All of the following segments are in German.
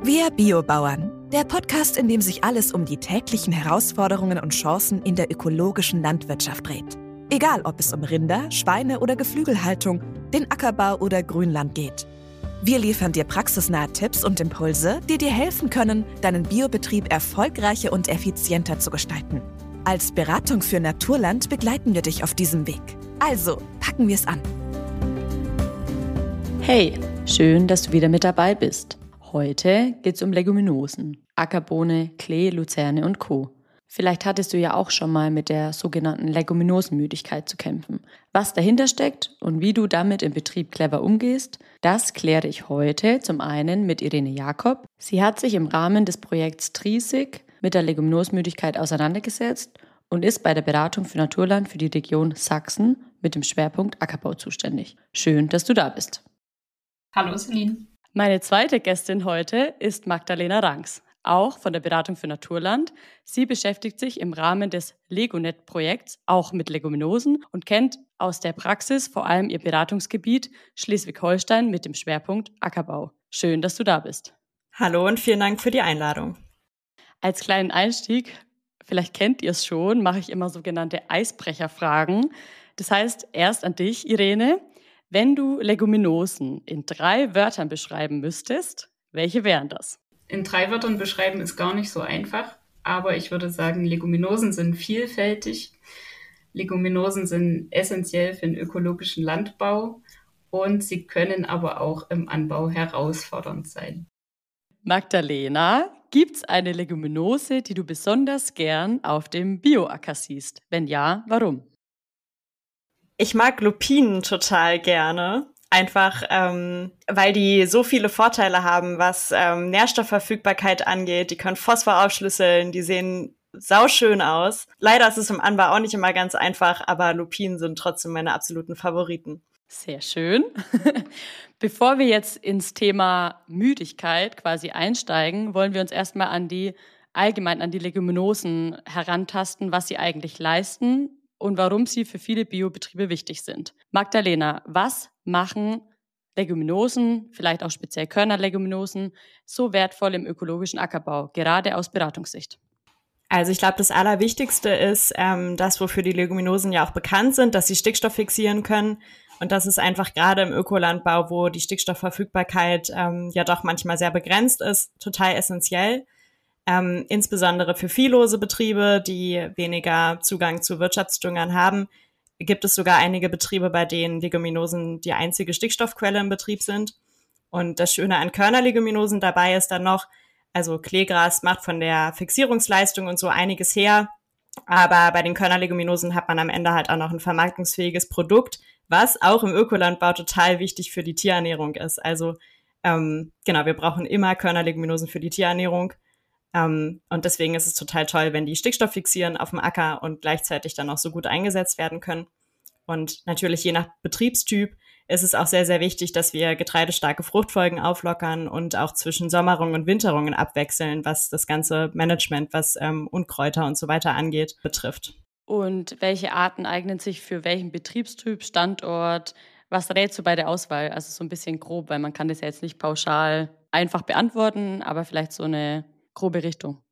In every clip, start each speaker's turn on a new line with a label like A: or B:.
A: Wir Biobauern, der Podcast, in dem sich alles um die täglichen Herausforderungen und Chancen in der ökologischen Landwirtschaft dreht. Egal, ob es um Rinder, Schweine oder Geflügelhaltung, den Ackerbau oder Grünland geht. Wir liefern dir praxisnahe Tipps und Impulse, die dir helfen können, deinen Biobetrieb erfolgreicher und effizienter zu gestalten. Als Beratung für Naturland begleiten wir dich auf diesem Weg. Also, packen wir es an.
B: Hey, schön, dass du wieder mit dabei bist. Heute geht es um Leguminosen, Ackerbohne, Klee, Luzerne und Co. Vielleicht hattest du ja auch schon mal mit der sogenannten Leguminosenmüdigkeit zu kämpfen. Was dahinter steckt und wie du damit im Betrieb clever umgehst, das kläre ich heute zum einen mit Irene Jakob. Sie hat sich im Rahmen des Projekts Triesig mit der Leguminosenmüdigkeit auseinandergesetzt und ist bei der Beratung für Naturland für die Region Sachsen mit dem Schwerpunkt Ackerbau zuständig. Schön, dass du da bist.
C: Hallo Celine.
B: Meine zweite Gästin heute ist Magdalena Rangs, auch von der Beratung für Naturland. Sie beschäftigt sich im Rahmen des Legonet-Projekts auch mit Leguminosen und kennt aus der Praxis vor allem ihr Beratungsgebiet Schleswig-Holstein mit dem Schwerpunkt Ackerbau. Schön, dass du da bist.
D: Hallo und vielen Dank für die Einladung.
B: Als kleinen Einstieg, vielleicht kennt ihr es schon, mache ich immer sogenannte Eisbrecherfragen. Das heißt, erst an dich, Irene. Wenn du Leguminosen in 3 Wörtern beschreiben müsstest, welche wären das?
C: In 3 Wörtern beschreiben ist gar nicht so einfach, aber ich würde sagen, Leguminosen sind vielfältig. Leguminosen sind essentiell für den ökologischen Landbau und sie können aber auch im Anbau herausfordernd sein.
B: Magdalena, gibt's eine Leguminose, die du besonders gern auf dem Bioacker siehst? Wenn ja, warum?
D: Ich mag Lupinen total gerne, einfach weil die so viele Vorteile haben, was Nährstoffverfügbarkeit angeht. Die können Phosphor aufschlüsseln, die sehen sauschön aus. Leider ist es im Anbau auch nicht immer ganz einfach, aber Lupinen sind trotzdem meine absoluten Favoriten.
B: Sehr schön. Bevor wir jetzt ins Thema Müdigkeit quasi einsteigen, wollen wir uns erstmal allgemein an die Leguminosen herantasten, was sie eigentlich leisten und warum sie für viele Biobetriebe wichtig sind. Magdalena, was machen Leguminosen, vielleicht auch speziell Körnerleguminosen, so wertvoll im ökologischen Ackerbau, gerade aus Beratungssicht?
D: Also ich glaube, das Allerwichtigste ist, das, wofür die Leguminosen ja auch bekannt sind, dass sie Stickstoff fixieren können. Und das ist einfach gerade im Ökolandbau, wo die Stickstoffverfügbarkeit ja doch manchmal sehr begrenzt ist, total essentiell. Insbesondere für viehlose Betriebe, die weniger Zugang zu Wirtschaftsdüngern haben, gibt es sogar einige Betriebe, bei denen Leguminosen die einzige Stickstoffquelle im Betrieb sind. Und das Schöne an Körnerleguminosen dabei ist dann noch, also Kleegras macht von der Fixierungsleistung und so einiges her, aber bei den Körnerleguminosen hat man am Ende halt auch noch ein vermarktungsfähiges Produkt, was auch im Ökolandbau total wichtig für die Tierernährung ist. Also genau, wir brauchen immer Körnerleguminosen für die Tierernährung. Und deswegen ist es total toll, wenn die Stickstoff fixieren auf dem Acker und gleichzeitig dann auch so gut eingesetzt werden können. Und natürlich je nach Betriebstyp ist es auch sehr, sehr wichtig, dass wir getreidestarke Fruchtfolgen auflockern und auch zwischen Sommerung und Winterungen abwechseln, was das ganze Management, was Unkräuter und so weiter angeht, betrifft.
B: Und welche Arten eignen sich für welchen Betriebstyp, Standort? Was rätst du bei der Auswahl? Also so ein bisschen grob, weil man kann das ja jetzt nicht pauschal einfach beantworten, aber vielleicht so eine grobe Richtung.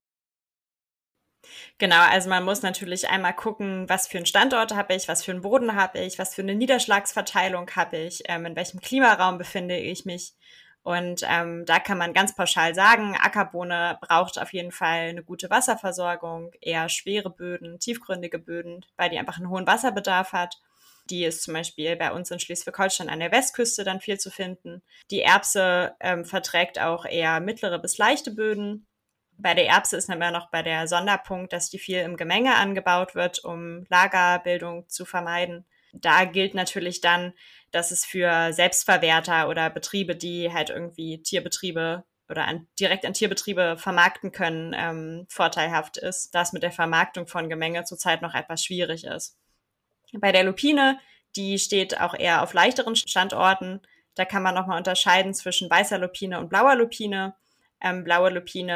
D: Genau, also man muss natürlich einmal gucken, was für einen Standort habe ich, was für einen Boden habe ich, was für eine Niederschlagsverteilung habe ich, in welchem Klimaraum befinde ich mich. Und da kann man ganz pauschal sagen, Ackerbohne braucht auf jeden Fall eine gute Wasserversorgung, eher schwere Böden, tiefgründige Böden, weil die einfach einen hohen Wasserbedarf hat. Die ist zum Beispiel bei uns in Schleswig-Holstein an der Westküste dann viel zu finden. Die Erbse verträgt auch eher mittlere bis leichte Böden. Bei der Erbse ist immer noch bei der Sonderpunkt, dass die viel im Gemenge angebaut wird, um Lagerbildung zu vermeiden. Da gilt natürlich dann, dass es für Selbstverwerter oder Betriebe, die halt irgendwie Tierbetriebe oder direkt an Tierbetriebe vermarkten können, vorteilhaft ist, dass mit der Vermarktung von Gemenge zurzeit noch etwas schwierig ist. Bei der Lupine, die steht auch eher auf leichteren Standorten. Da kann man nochmal unterscheiden zwischen weißer Lupine und blauer Lupine. Blaue Lupine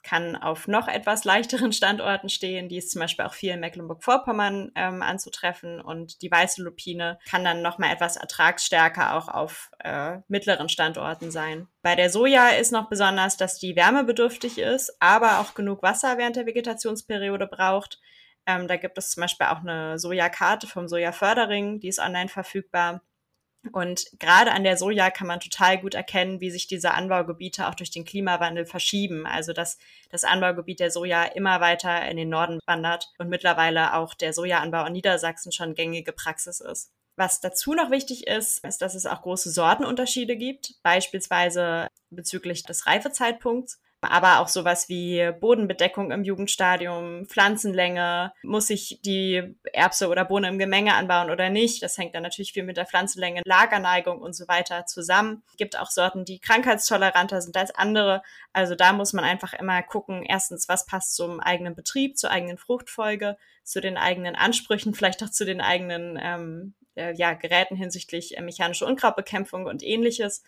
D: kann auf noch etwas leichteren Standorten stehen. Die ist zum Beispiel auch viel in Mecklenburg-Vorpommern anzutreffen. Und die weiße Lupine kann dann nochmal etwas ertragsstärker auch auf mittleren Standorten sein. Bei der Soja ist noch besonders, dass die wärmebedürftig ist, aber auch genug Wasser während der Vegetationsperiode braucht. Da gibt es zum Beispiel auch eine Sojakarte vom Sojaförderring, die ist online verfügbar. Und gerade an der Soja kann man total gut erkennen, wie sich diese Anbaugebiete auch durch den Klimawandel verschieben. Also dass das Anbaugebiet der Soja immer weiter in den Norden wandert und mittlerweile auch der Sojaanbau in Niedersachsen schon gängige Praxis ist. Was dazu noch wichtig ist, ist, dass es auch große Sortenunterschiede gibt, beispielsweise bezüglich des Reifezeitpunkts. Aber auch sowas wie Bodenbedeckung im Jugendstadium, Pflanzenlänge, muss ich die Erbse oder Bohne im Gemenge anbauen oder nicht. Das hängt dann natürlich viel mit der Pflanzenlänge, Lagerneigung und so weiter zusammen. Es gibt auch Sorten, die krankheitstoleranter sind als andere. Also da muss man einfach immer gucken, erstens, was passt zum eigenen Betrieb, zur eigenen Fruchtfolge, zu den eigenen Ansprüchen, vielleicht auch zu den eigenen Geräten hinsichtlich mechanische Unkrautbekämpfung und ähnliches.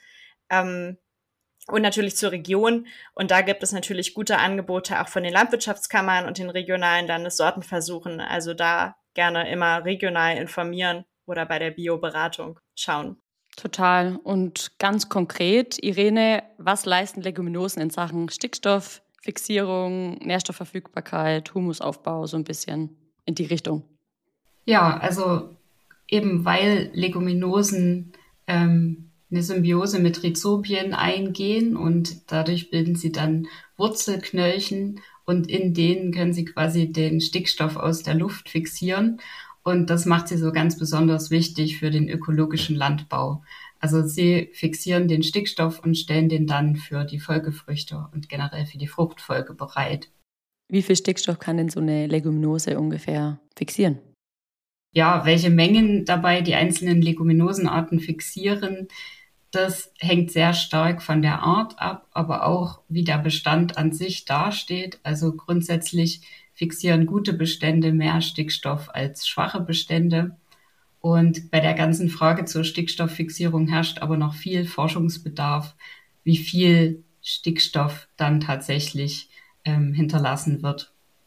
D: Und natürlich zur Region. Und da gibt es natürlich gute Angebote auch von den Landwirtschaftskammern und den regionalen Landessortenversuchen. Also da gerne immer regional informieren oder bei der Bioberatung schauen.
B: Total. Und ganz konkret, Irene, was leisten Leguminosen in Sachen Stickstofffixierung, Nährstoffverfügbarkeit, Humusaufbau, so ein bisschen in die Richtung?
C: Ja, also eben weil Leguminosen eine Symbiose mit Rhizopien eingehen und dadurch bilden sie dann Wurzelknöllchen und in denen können sie quasi den Stickstoff aus der Luft fixieren und das macht sie so ganz besonders wichtig für den ökologischen Landbau. Also sie fixieren den Stickstoff und stellen den dann für die Folgefrüchte und generell für die Fruchtfolge bereit.
B: Wie viel Stickstoff kann denn so eine Leguminose ungefähr fixieren?
C: Ja, welche Mengen dabei die einzelnen Leguminosenarten fixieren, das hängt sehr stark von der Art ab, aber auch wie der Bestand an sich dasteht. Also grundsätzlich fixieren gute Bestände mehr Stickstoff als schwache Bestände. Und bei der ganzen Frage zur Stickstofffixierung herrscht aber noch viel Forschungsbedarf, wie viel Stickstoff dann tatsächlich hinterlassen wird.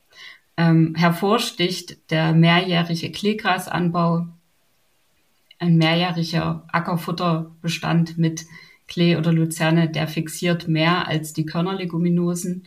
C: Hervorsticht der mehrjährige Kleegrasanbau, ein mehrjähriger Ackerfutterbestand mit Klee oder Luzerne, der fixiert mehr als die Körnerleguminosen.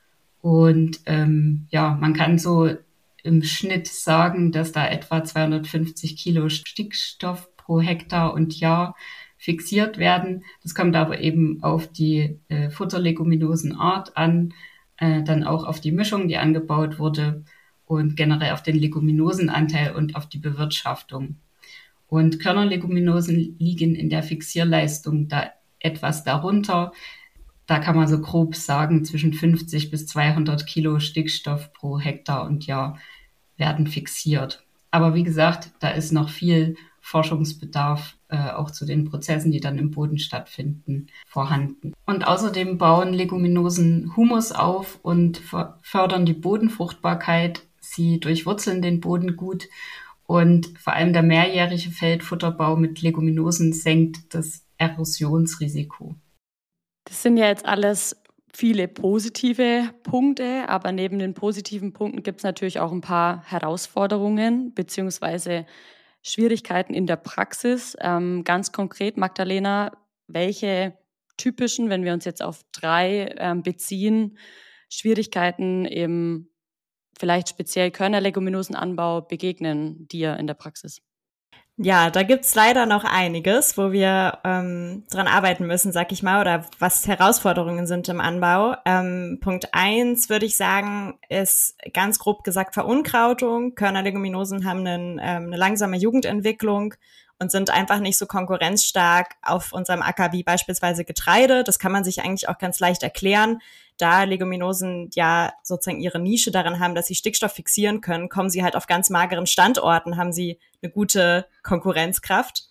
C: Und man kann so im Schnitt sagen, dass da etwa 250 Kilo Stickstoff pro Hektar und Jahr fixiert werden. Das kommt aber eben auf die Futterleguminosenart an, dann auch auf die Mischung, die angebaut wurde und generell auf den Leguminosenanteil und auf die Bewirtschaftung. Und Körnerleguminosen liegen in der Fixierleistung da etwas darunter. Da kann man so grob sagen, zwischen 50 bis 200 Kilo Stickstoff pro Hektar und Jahr werden fixiert. Aber wie gesagt, da ist noch viel Forschungsbedarf, auch zu den Prozessen, die dann im Boden stattfinden, vorhanden. Und außerdem bauen Leguminosen Humus auf und fördern die Bodenfruchtbarkeit. Sie durchwurzeln den Boden gut. Und vor allem der mehrjährige Feldfutterbau mit Leguminosen senkt das Erosionsrisiko.
B: Das sind ja jetzt alles viele positive Punkte, aber neben den positiven Punkten gibt es natürlich auch ein paar Herausforderungen bzw. Schwierigkeiten in der Praxis. Ganz konkret, Magdalena, welche typischen, wenn wir uns jetzt auf 3 beziehen, Schwierigkeiten im vielleicht speziell Körnerleguminosenanbau begegnen dir in der Praxis?
D: Ja, da gibt's leider noch einiges, wo wir dran arbeiten müssen, sag ich mal, oder was Herausforderungen sind im Anbau. Punkt 1 würde ich sagen, ist ganz grob gesagt Verunkrautung. Körnerleguminosen haben eine langsame Jugendentwicklung und sind einfach nicht so konkurrenzstark auf unserem Acker wie beispielsweise Getreide. Das kann man sich eigentlich auch ganz leicht erklären. Da Leguminosen ja sozusagen ihre Nische darin haben, dass sie Stickstoff fixieren können, kommen sie halt auf ganz mageren Standorten, haben sie eine gute Konkurrenzkraft.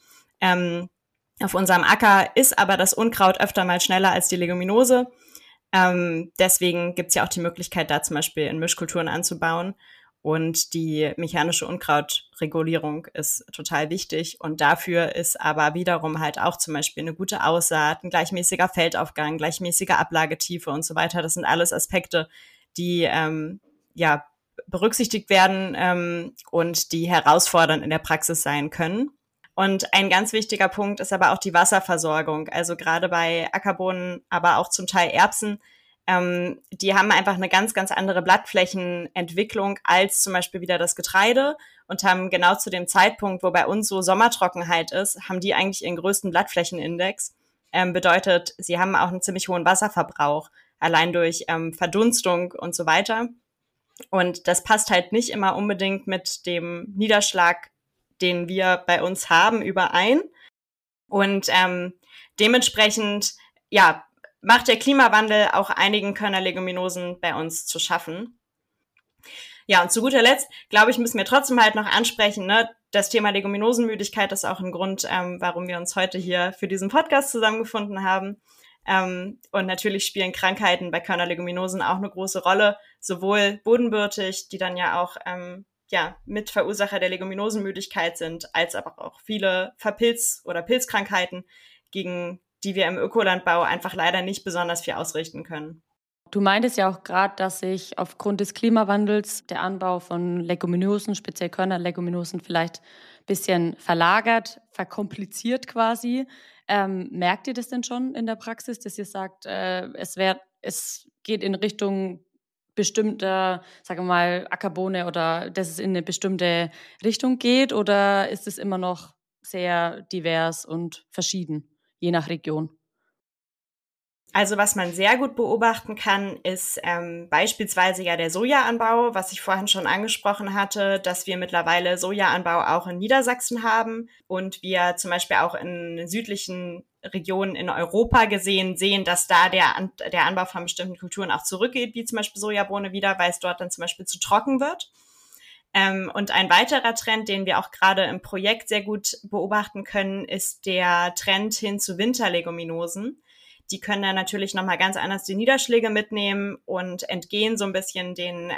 D: Auf unserem Acker ist aber das Unkraut öfter mal schneller als die Leguminose. Deswegen gibt's ja auch die Möglichkeit, da zum Beispiel in Mischkulturen anzubauen. Und die mechanische Unkrautregulierung ist total wichtig. Und dafür ist aber wiederum halt auch zum Beispiel eine gute Aussaat, ein gleichmäßiger Feldaufgang, gleichmäßige Ablagetiefe und so weiter. Das sind alles Aspekte, die berücksichtigt werden und die herausfordernd in der Praxis sein können. Und ein ganz wichtiger Punkt ist aber auch die Wasserversorgung. Also gerade bei Ackerbohnen, aber auch zum Teil Erbsen, die haben einfach eine ganz, ganz andere Blattflächenentwicklung als zum Beispiel wieder das Getreide und haben genau zu dem Zeitpunkt, wo bei uns so Sommertrockenheit ist, haben die eigentlich ihren größten Blattflächenindex. Bedeutet, sie haben auch einen ziemlich hohen Wasserverbrauch, allein durch Verdunstung und so weiter. Und das passt halt nicht immer unbedingt mit dem Niederschlag, den wir bei uns haben, überein. Und dementsprechend, macht der Klimawandel auch einigen Körnerleguminosen bei uns zu schaffen. Ja, und zu guter Letzt, glaube ich, müssen wir trotzdem halt noch ansprechen, ne? Das Thema Leguminosenmüdigkeit ist auch ein Grund, warum wir uns heute hier für diesen Podcast zusammengefunden haben. Und natürlich spielen Krankheiten bei Körnerleguminosen auch eine große Rolle, sowohl bodenbürtig, die dann ja auch Mitverursacher der Leguminosenmüdigkeit sind, als aber auch viele Verpilz- oder Pilzkrankheiten, gegen die wir im Ökolandbau einfach leider nicht besonders viel ausrichten können.
B: Du meintest ja auch gerade, dass sich aufgrund des Klimawandels der Anbau von Leguminosen, speziell Körnerleguminosen, vielleicht ein bisschen verlagert, verkompliziert quasi. Merkt ihr das denn schon in der Praxis, dass ihr sagt, es geht in Richtung bestimmter, sagen wir mal, Ackerbohne oder dass es in eine bestimmte Richtung geht, oder ist es immer noch sehr divers und verschieden, je nach Region?
D: Also was man sehr gut beobachten kann, ist beispielsweise ja der Sojaanbau, was ich vorhin schon angesprochen hatte, dass wir mittlerweile Sojaanbau auch in Niedersachsen haben und wir zum Beispiel auch in südlichen Regionen in Europa sehen, dass da der Anbau von bestimmten Kulturen auch zurückgeht, wie zum Beispiel Sojabohne wieder, weil es dort dann zum Beispiel zu trocken wird. Und ein weiterer Trend, den wir auch gerade im Projekt sehr gut beobachten können, ist der Trend hin zu Winterleguminosen. Die können dann natürlich nochmal ganz anders die Niederschläge mitnehmen und entgehen so ein bisschen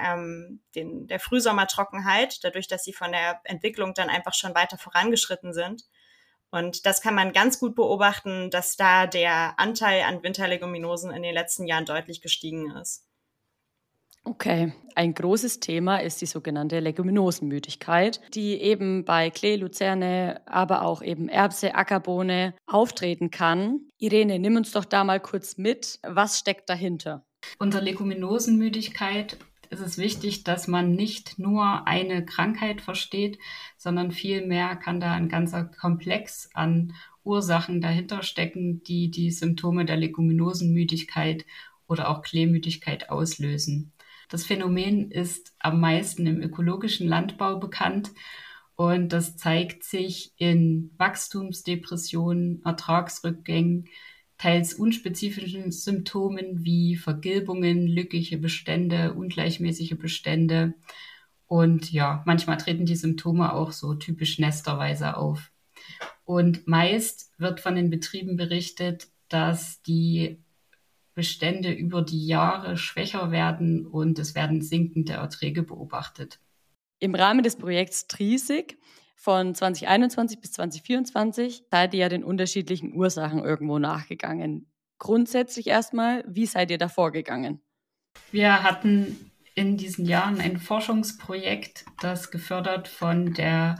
D: der Frühsommertrockenheit, dadurch, dass sie von der Entwicklung dann einfach schon weiter vorangeschritten sind. Und das kann man ganz gut beobachten, dass da der Anteil an Winterleguminosen in den letzten Jahren deutlich gestiegen ist.
B: Okay, ein großes Thema ist die sogenannte Leguminosenmüdigkeit, die eben bei Klee, Luzerne, aber auch eben Erbse, Ackerbohne auftreten kann. Irene, nimm uns doch da mal kurz mit. Was steckt dahinter?
C: Unter Leguminosenmüdigkeit ist es wichtig, dass man nicht nur eine Krankheit versteht, sondern vielmehr kann da ein ganzer Komplex an Ursachen dahinter stecken, die die Symptome der Leguminosenmüdigkeit oder auch Kleemüdigkeit auslösen. Das Phänomen ist am meisten im ökologischen Landbau bekannt und das zeigt sich in Wachstumsdepressionen, Ertragsrückgängen, teils unspezifischen Symptomen wie Vergilbungen, lückige Bestände, ungleichmäßige Bestände. Und ja, manchmal treten die Symptome auch so typisch nesterweise auf. Und meist wird von den Betrieben berichtet, dass die Bestände über die Jahre schwächer werden und es werden sinkende Erträge beobachtet.
B: Im Rahmen des Projekts Triesig von 2021 bis 2024 seid ihr ja den unterschiedlichen Ursachen irgendwo nachgegangen. Grundsätzlich erstmal, wie seid ihr da vorgegangen?
C: Wir hatten in diesen Jahren ein Forschungsprojekt, das gefördert von der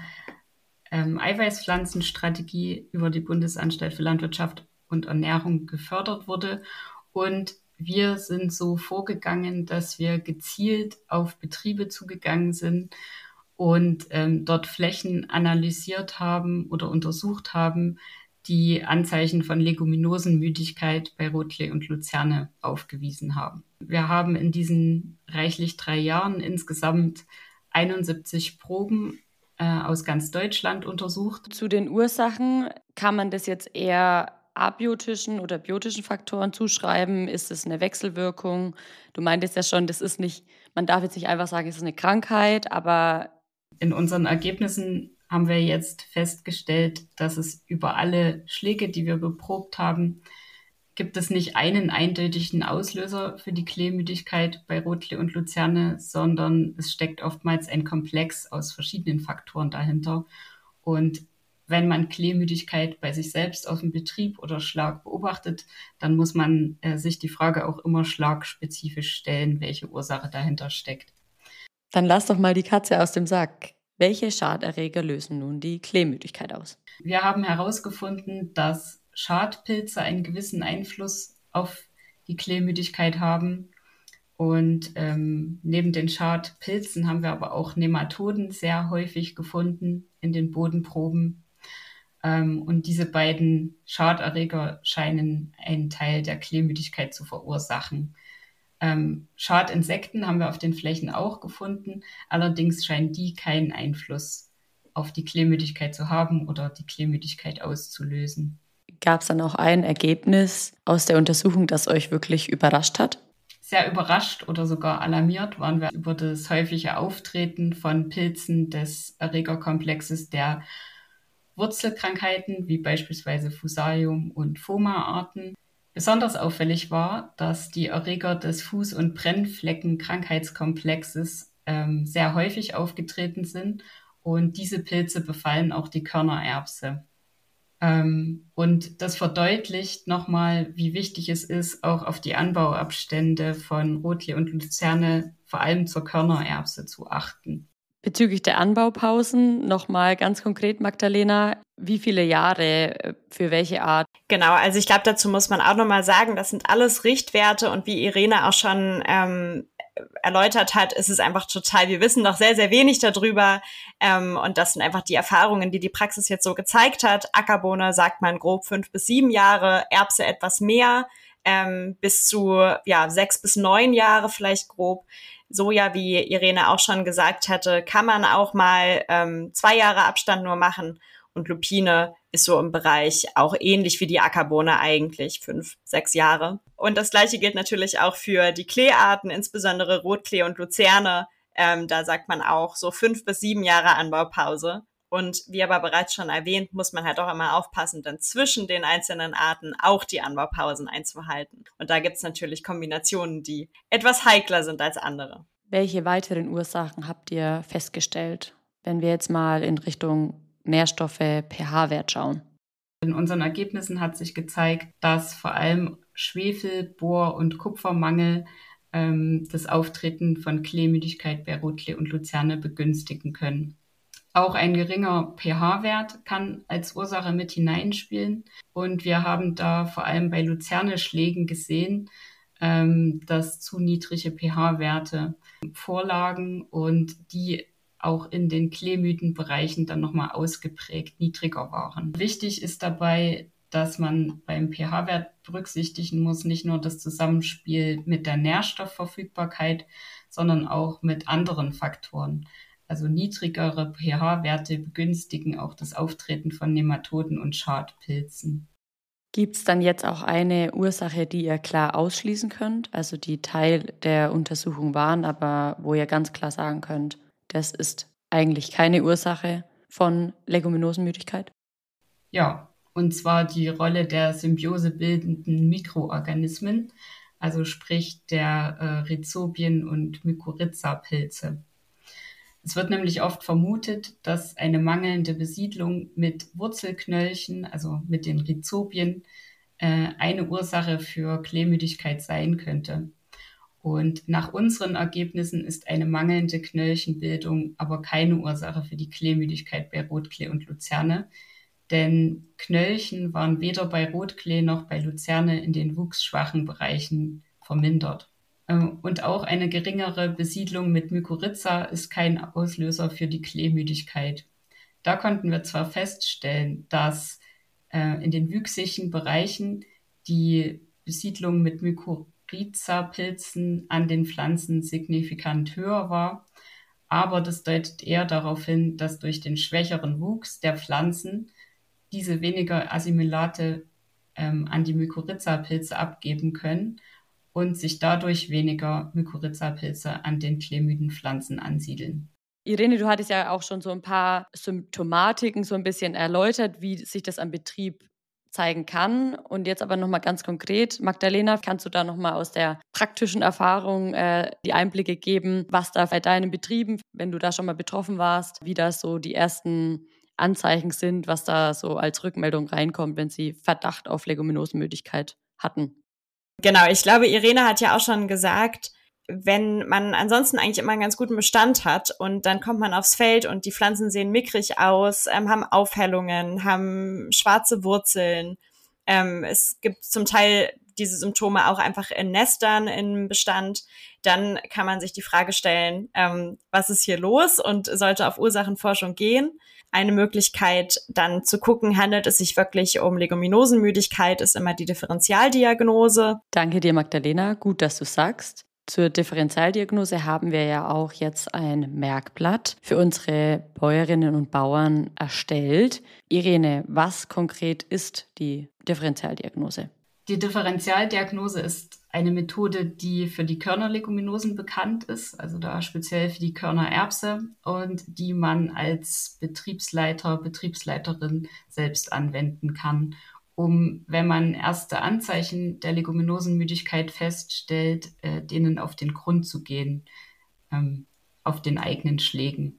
C: Eiweißpflanzenstrategie über die Bundesanstalt für Landwirtschaft und Ernährung gefördert wurde. Und wir sind so vorgegangen, dass wir gezielt auf Betriebe zugegangen sind und dort Flächen analysiert haben oder untersucht haben, die Anzeichen von Leguminosenmüdigkeit bei Rotklee und Luzerne aufgewiesen haben. Wir haben in diesen reichlich 3 Jahren insgesamt 71 Proben aus ganz Deutschland untersucht.
B: Zu den Ursachen, kann man das jetzt eher abiotischen oder biotischen Faktoren zuschreiben? Ist es eine Wechselwirkung? Du meintest ja schon, das ist nicht, man darf jetzt nicht einfach sagen, es ist eine Krankheit, aber
C: in unseren Ergebnissen haben wir jetzt festgestellt, dass es über alle Schläge, die wir beprobt haben, gibt es nicht einen eindeutigen Auslöser für die Kleemüdigkeit bei Rotklee und Luzerne, sondern es steckt oftmals ein Komplex aus verschiedenen Faktoren dahinter. Und wenn man Kleemüdigkeit bei sich selbst auf dem Betrieb oder Schlag beobachtet, dann muss man sich die Frage auch immer schlagspezifisch stellen, welche Ursache dahinter steckt.
B: Dann lass doch mal die Katze aus dem Sack. Welche Schaderreger lösen nun die Kleemüdigkeit aus?
C: Wir haben herausgefunden, dass Schadpilze einen gewissen Einfluss auf die Kleemüdigkeit haben. Und neben den Schadpilzen haben wir aber auch Nematoden sehr häufig gefunden in den Bodenproben. Und diese beiden Schaderreger scheinen einen Teil der Kleemüdigkeit zu verursachen. Schadinsekten haben wir auf den Flächen auch gefunden, allerdings scheinen die keinen Einfluss auf die Kleemüdigkeit zu haben oder die Kleemüdigkeit auszulösen.
B: Gab es dann auch ein Ergebnis aus der Untersuchung, das euch wirklich überrascht hat?
C: Sehr überrascht oder sogar alarmiert waren wir über das häufige Auftreten von Pilzen des Erregerkomplexes der Wurzelkrankheiten, wie beispielsweise Fusarium und Phoma-Arten. Besonders auffällig war, dass die Erreger des Fuß- und Brennflecken-Krankheitskomplexes sehr häufig aufgetreten sind und diese Pilze befallen auch die Körnererbse. Und das verdeutlicht nochmal, wie wichtig es ist, auch auf die Anbauabstände von Rotklee und Luzerne, vor allem zur Körnererbse, zu achten.
B: Bezüglich der Anbaupausen nochmal ganz konkret, Magdalena, wie viele Jahre für welche Art?
D: Genau, also ich glaube, dazu muss man auch nochmal sagen, das sind alles Richtwerte und wie Irene auch schon erläutert hat, ist es einfach total, wir wissen noch sehr, sehr wenig darüber und das sind einfach die Erfahrungen, die die Praxis jetzt so gezeigt hat. Ackerbohne sagt man grob 5 bis 7 Jahre, Erbse etwas mehr, bis zu 6 bis 9 Jahre vielleicht grob. Soja, wie Irene auch schon gesagt hatte, kann man auch mal 2 Jahre Abstand nur machen und Lupine ist so im Bereich auch ähnlich wie die Ackerbohne eigentlich 5, 6 Jahre. Und das Gleiche gilt natürlich auch für die Kleearten, insbesondere Rotklee und Luzerne. Da sagt man auch so 5 bis 7 Jahre Anbaupause. Und wie aber bereits schon erwähnt, muss man halt auch immer aufpassen, dann zwischen den einzelnen Arten auch die Anbaupausen einzuhalten. Und da gibt's natürlich Kombinationen, die etwas heikler sind als andere.
B: Welche weiteren Ursachen habt ihr festgestellt, wenn wir jetzt mal in Richtung Nährstoffe, pH-Wert schauen?
C: In unseren Ergebnissen hat sich gezeigt, dass vor allem Schwefel-, Bohr- und Kupfermangel das Auftreten von Kleemüdigkeit bei Rotklee und Luzerne begünstigen können. Auch ein geringer pH-Wert kann als Ursache mit hineinspielen. Und wir haben da vor allem bei Luzerne-Schlägen gesehen, dass zu niedrige pH-Werte vorlagen und die auch in den kleemüden Bereichen dann nochmal ausgeprägt niedriger waren. Wichtig ist dabei, dass man beim pH-Wert berücksichtigen muss, nicht nur das Zusammenspiel mit der Nährstoffverfügbarkeit, sondern auch mit anderen Faktoren. Also niedrigere pH-Werte begünstigen auch das Auftreten von Nematoden und Schadpilzen.
B: Gibt es dann jetzt auch eine Ursache, die ihr klar ausschließen könnt, also die Teil der Untersuchung waren, aber wo ihr ganz klar sagen könnt, das ist eigentlich keine Ursache von Leguminosenmüdigkeit?
C: Ja, und zwar die Rolle der symbiosebildenden Mikroorganismen, also sprich der Rhizobien- und Mykorrhiza-Pilze. Es wird nämlich oft vermutet, dass eine mangelnde Besiedlung mit Wurzelknöllchen, also mit den Rhizobien, eine Ursache für Kleemüdigkeit sein könnte. Und nach unseren Ergebnissen ist eine mangelnde Knöllchenbildung aber keine Ursache für die Kleemüdigkeit bei Rotklee und Luzerne, denn Knöllchen waren weder bei Rotklee noch bei Luzerne in den wuchsschwachen Bereichen vermindert. Und auch eine geringere Besiedlung mit Mykorrhiza ist kein Auslöser für die Kleemüdigkeit. Da konnten wir zwar feststellen, dass in den wüchsigen Bereichen die Besiedlung mit Mykorrhiza-Pilzen an den Pflanzen signifikant höher war, aber das deutet eher darauf hin, dass durch den schwächeren Wuchs der Pflanzen diese weniger Assimilate an die Mykorrhiza-Pilze abgeben können und sich dadurch weniger Mykorrhiza-Pilze an den kleemüden Pflanzen ansiedeln.
B: Irene, du hattest ja auch schon so ein paar Symptomatiken so ein bisschen erläutert, wie sich das am Betrieb zeigen kann. Und jetzt aber nochmal ganz konkret, Magdalena, kannst du da nochmal aus der praktischen Erfahrung die Einblicke geben, was da bei deinen Betrieben, wenn du da schon mal betroffen warst, wie da so die ersten Anzeichen sind, was da so als Rückmeldung reinkommt, wenn sie Verdacht auf Leguminosenmüdigkeit hatten?
D: Genau, ich glaube, Irene hat ja auch schon gesagt, wenn man ansonsten eigentlich immer einen ganz guten Bestand hat und dann kommt man aufs Feld und die Pflanzen sehen mickrig aus, haben Aufhellungen, haben schwarze Wurzeln. Es gibt zum Teil diese Symptome auch einfach in Nestern im Bestand. Dann kann man sich die Frage stellen, was ist hier los und sollte auf Ursachenforschung gehen. Eine Möglichkeit dann zu gucken, handelt es sich wirklich um Leguminosenmüdigkeit, ist immer die Differentialdiagnose.
B: Danke dir, Magdalena. Gut, dass du sagst. Zur Differentialdiagnose haben wir ja auch jetzt ein Merkblatt für unsere Bäuerinnen und Bauern erstellt. Irene, was konkret ist die Differentialdiagnose?
C: Die Differentialdiagnose ist eine Methode, die für die Körnerleguminosen bekannt ist, also da speziell für die Körnererbse und die man als Betriebsleiter, Betriebsleiterin selbst anwenden kann, um, wenn man erste Anzeichen der Leguminosenmüdigkeit feststellt, denen auf den Grund zu gehen, auf den eigenen Schlägen.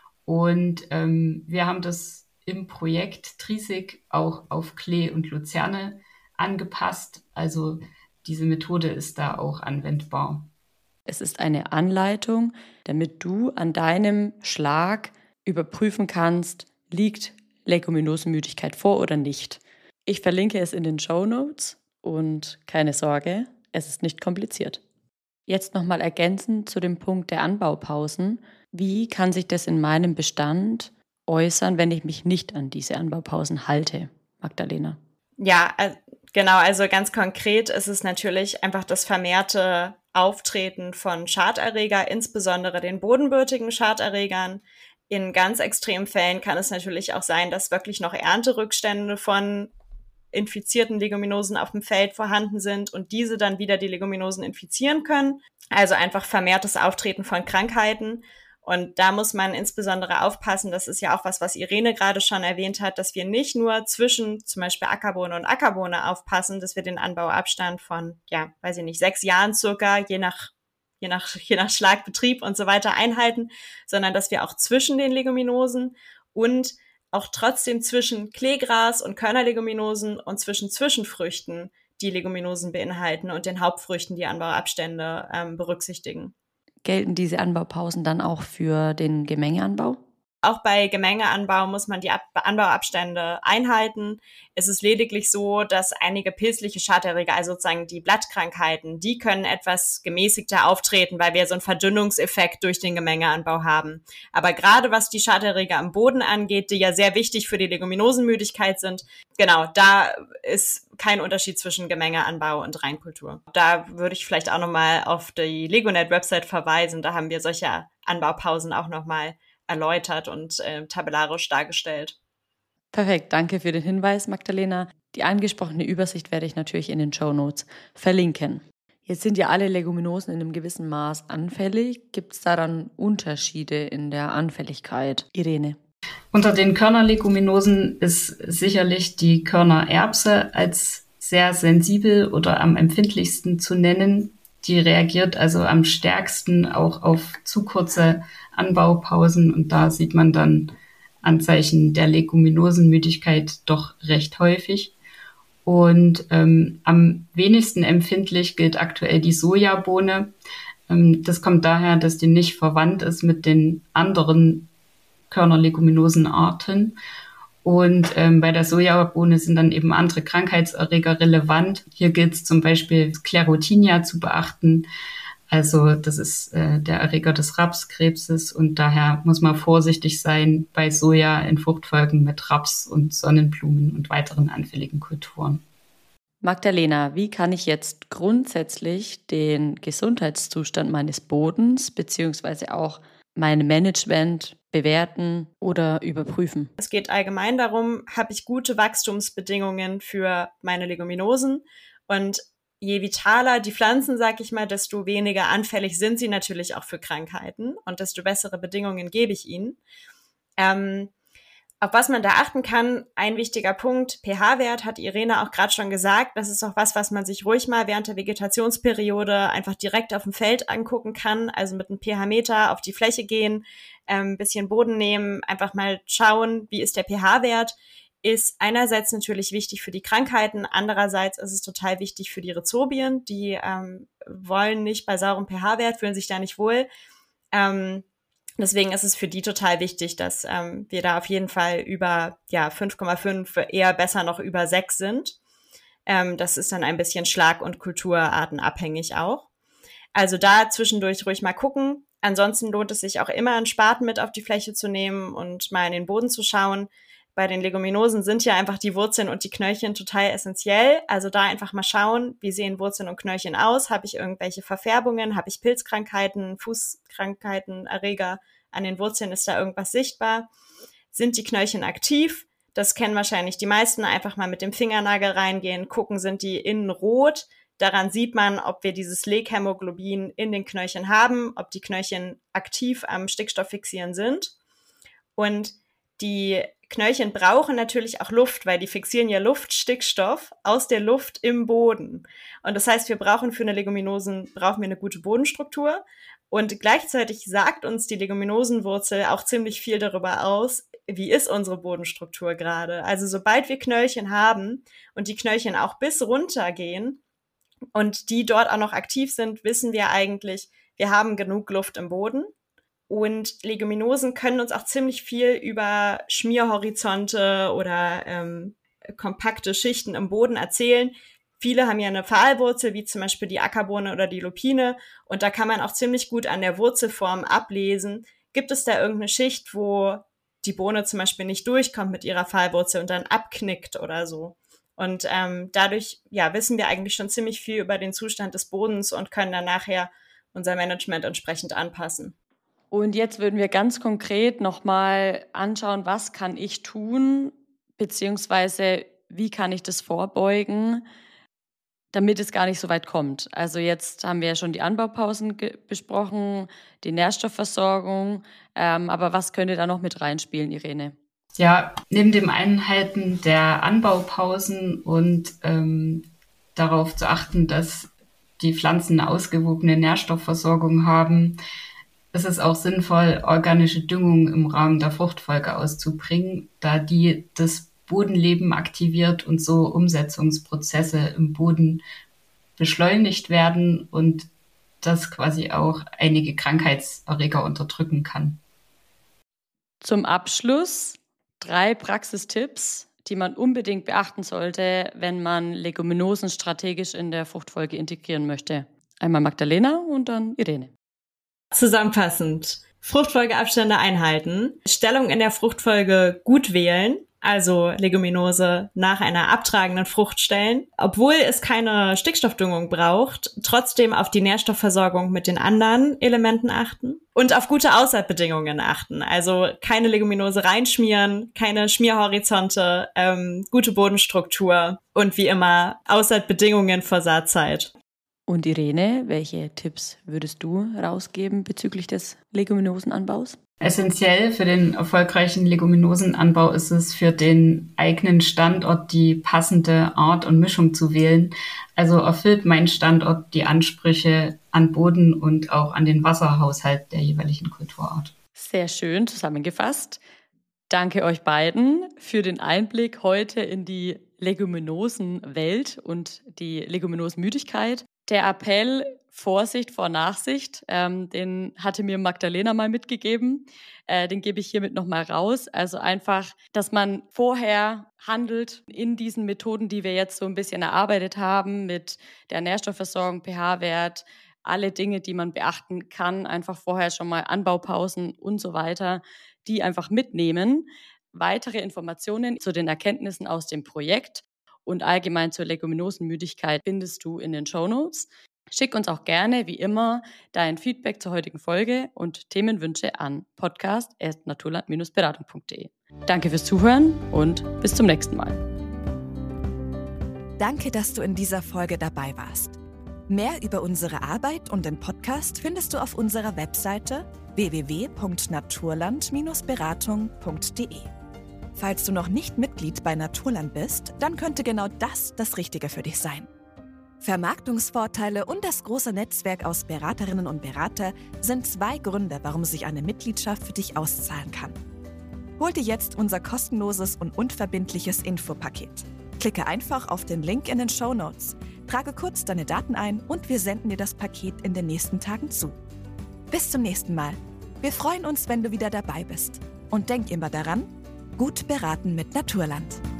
C: Und wir haben das im Projekt Triesig auch auf Klee und Luzerne angepasst. Also diese Methode ist da auch anwendbar.
B: Es ist eine Anleitung, damit du an deinem Schlag überprüfen kannst, liegt Leguminosenmüdigkeit vor oder nicht. Ich verlinke es in den Shownotes und keine Sorge, es ist nicht kompliziert. Jetzt nochmal ergänzend zu dem Punkt der Anbaupausen. Wie kann sich das in meinem Bestand äußern, wenn ich mich nicht an diese Anbaupausen halte, Magdalena?
D: Ja, genau, also ganz konkret ist es natürlich einfach das vermehrte Auftreten von Schaderreger, insbesondere den bodenbürtigen Schaderregern. In ganz extremen Fällen kann es natürlich auch sein, dass wirklich noch Ernterückstände von infizierten Leguminosen auf dem Feld vorhanden sind und diese dann wieder die Leguminosen infizieren können. Also einfach vermehrtes Auftreten von Krankheiten. Und da muss man insbesondere aufpassen, das ist ja auch was Irene gerade schon erwähnt hat, dass wir nicht nur zwischen zum Beispiel Ackerbohne und Ackerbohne aufpassen, dass wir den Anbauabstand von, 6 Jahren circa, je nach Schlagbetrieb und so weiter einhalten, sondern dass wir auch zwischen den Leguminosen und auch trotzdem zwischen Kleegras und Körnerleguminosen und zwischen Zwischenfrüchten, die Leguminosen beinhalten und den Hauptfrüchten die Anbauabstände berücksichtigen.
B: Gelten diese Anbaupausen dann auch für den Gemengeanbau?
D: Auch bei Gemengeanbau muss man die Anbauabstände einhalten. Es ist lediglich so, dass einige pilzliche Schaderreger, also sozusagen die Blattkrankheiten, die können etwas gemäßigter auftreten, weil wir so einen Verdünnungseffekt durch den Gemengeanbau haben. Aber gerade was die Schaderreger am Boden angeht, die ja sehr wichtig für die Leguminosenmüdigkeit sind, genau, da ist kein Unterschied zwischen Gemengeanbau und Reinkultur. Da würde ich vielleicht auch nochmal auf die Legonet-Website verweisen. Da haben wir solche Anbaupausen auch nochmal erläutert und tabellarisch dargestellt.
B: Perfekt, danke für den Hinweis, Magdalena. Die angesprochene Übersicht werde ich natürlich in den Shownotes verlinken. Jetzt sind ja alle Leguminosen in einem gewissen Maß anfällig. Gibt es da dann Unterschiede in der Anfälligkeit? Irene?
C: Unter den Körnerleguminosen ist sicherlich die Körnererbse als sehr sensibel oder am empfindlichsten zu nennen. Die reagiert also am stärksten auch auf zu kurze Anbaupausen und da sieht man dann Anzeichen der Leguminosenmüdigkeit doch recht häufig. Und am wenigsten empfindlich gilt aktuell die Sojabohne. Das kommt daher, dass die nicht verwandt ist mit den anderen Körnerleguminosenarten. Und bei der Sojabohne sind dann eben andere Krankheitserreger relevant. Hier gilt es zum Beispiel Sclerotinia zu beachten. Also das ist der Erreger des Rapskrebses und daher muss man vorsichtig sein bei Soja in Fruchtfolgen mit Raps und Sonnenblumen und weiteren anfälligen Kulturen.
B: Magdalena, wie kann ich jetzt grundsätzlich den Gesundheitszustand meines Bodens bzw. auch mein Management bewerten oder überprüfen?
D: Es geht allgemein darum, habe ich gute Wachstumsbedingungen für meine Leguminosen und je vitaler die Pflanzen, sag ich mal, desto weniger anfällig sind sie natürlich auch für Krankheiten und desto bessere Bedingungen gebe ich ihnen. Auf was man da achten kann, ein wichtiger Punkt, pH-Wert, hat Irene auch gerade schon gesagt. Das ist auch was man sich ruhig mal während der Vegetationsperiode einfach direkt auf dem Feld angucken kann. Also mit einem pH-Meter auf die Fläche gehen, ein bisschen Boden nehmen, einfach mal schauen, wie ist der pH-Wert. Ist einerseits natürlich wichtig für die Krankheiten, andererseits ist es total wichtig für die Rhizobien. Die wollen nicht bei saurem pH-Wert, fühlen sich da nicht wohl. Deswegen ist es für die total wichtig, dass wir da auf jeden Fall über 5,5, eher besser noch über 6 sind. Das ist dann ein bisschen schlag- und kulturartenabhängig auch. Also da zwischendurch ruhig mal gucken. Ansonsten lohnt es sich auch immer, einen Spaten mit auf die Fläche zu nehmen und mal in den Boden zu schauen. Bei den Leguminosen sind ja einfach die Wurzeln und die Knöllchen total essentiell. Also da einfach mal schauen, wie sehen Wurzeln und Knöllchen aus? Habe ich irgendwelche Verfärbungen? Habe ich Pilzkrankheiten, Fußkrankheiten, Erreger an den Wurzeln? Ist da irgendwas sichtbar? Sind die Knöllchen aktiv? Das kennen wahrscheinlich die meisten. Einfach mal mit dem Fingernagel reingehen, gucken, sind die innen rot? Daran sieht man, ob wir dieses Leghämoglobin in den Knöllchen haben, ob die Knöllchen aktiv am Stickstoff fixieren sind. Und die Knöllchen brauchen natürlich auch Luft, weil die fixieren ja Stickstoff aus der Luft im Boden. Und das heißt, wir brauchen für eine Leguminosen, brauchen wir eine gute Bodenstruktur. Und gleichzeitig sagt uns die Leguminosenwurzel auch ziemlich viel darüber aus, wie ist unsere Bodenstruktur gerade. Also sobald wir Knöllchen haben und die Knöllchen auch bis runter gehen und die dort auch noch aktiv sind, wissen wir eigentlich, wir haben genug Luft im Boden. Und Leguminosen können uns auch ziemlich viel über Schmierhorizonte oder kompakte Schichten im Boden erzählen. Viele haben ja eine Pfahlwurzel, wie zum Beispiel die Ackerbohne oder die Lupine. Und da kann man auch ziemlich gut an der Wurzelform ablesen, gibt es da irgendeine Schicht, wo die Bohne zum Beispiel nicht durchkommt mit ihrer Pfahlwurzel und dann abknickt oder so. Und dadurch wissen wir eigentlich schon ziemlich viel über den Zustand des Bodens und können dann nachher unser Management entsprechend anpassen.
B: Und jetzt würden wir ganz konkret nochmal anschauen, was kann ich tun, beziehungsweise wie kann ich das vorbeugen, damit es gar nicht so weit kommt. Also jetzt haben wir ja schon die Anbaupausen besprochen, die Nährstoffversorgung, aber was könnte da noch mit reinspielen, Irene?
C: Ja, neben dem Einhalten der Anbaupausen und darauf zu achten, dass die Pflanzen eine ausgewogene Nährstoffversorgung haben, ist es auch sinnvoll, organische Düngung im Rahmen der Fruchtfolge auszubringen, da die das Bodenleben aktiviert und so Umsetzungsprozesse im Boden beschleunigt werden und das quasi auch einige Krankheitserreger unterdrücken kann.
B: Zum Abschluss 3 Praxistipps, die man unbedingt beachten sollte, wenn man Leguminosen strategisch in der Fruchtfolge integrieren möchte. Einmal Magdalena und dann Irene.
D: Zusammenfassend: Fruchtfolgeabstände einhalten, Stellung in der Fruchtfolge gut wählen, also Leguminose nach einer abtragenden Frucht stellen, obwohl es keine Stickstoffdüngung braucht, trotzdem auf die Nährstoffversorgung mit den anderen Elementen achten und auf gute Aussaatbedingungen achten, also keine Leguminose reinschmieren, keine Schmierhorizonte, gute Bodenstruktur und wie immer Aussaatbedingungen vor Saatzeit.
B: Und Irene, welche Tipps würdest du rausgeben bezüglich des Leguminosenanbaus?
C: Essentiell für den erfolgreichen Leguminosenanbau ist es, für den eigenen Standort die passende Art und Mischung zu wählen. Also erfüllt mein Standort die Ansprüche an Boden und auch an den Wasserhaushalt der jeweiligen Kulturart.
B: Sehr schön zusammengefasst. Danke euch beiden für den Einblick heute in die Leguminosenwelt und die Leguminosenmüdigkeit. Der Appell Vorsicht vor Nachsicht, den hatte mir Magdalena mal mitgegeben. Den gebe ich hiermit nochmal raus. Also einfach, dass man vorher handelt in diesen Methoden, die wir jetzt so ein bisschen erarbeitet haben, mit der Nährstoffversorgung, pH-Wert, alle Dinge, die man beachten kann, einfach vorher schon mal Anbaupausen und so weiter, die einfach mitnehmen. Weitere Informationen zu den Erkenntnissen aus dem Projekt und allgemein zur Leguminosenmüdigkeit findest du in den Shownotes. Schick uns auch gerne, wie immer, dein Feedback zur heutigen Folge und Themenwünsche an podcast@naturland-beratung.de. Danke fürs Zuhören und bis zum nächsten Mal.
A: Danke, dass du in dieser Folge dabei warst. Mehr über unsere Arbeit und den Podcast findest du auf unserer Webseite www.naturland-beratung.de. Falls du noch nicht Mitglied bei Naturland bist, dann könnte genau das Richtige für dich sein. Vermarktungsvorteile und das große Netzwerk aus Beraterinnen und Berater sind 2 Gründe, warum sich eine Mitgliedschaft für dich auszahlen kann. Hol dir jetzt unser kostenloses und unverbindliches Infopaket. Klicke einfach auf den Link in den Shownotes, trage kurz deine Daten ein und wir senden dir das Paket in den nächsten Tagen zu. Bis zum nächsten Mal. Wir freuen uns, wenn du wieder dabei bist. Und denk immer daran, gut beraten mit Naturland.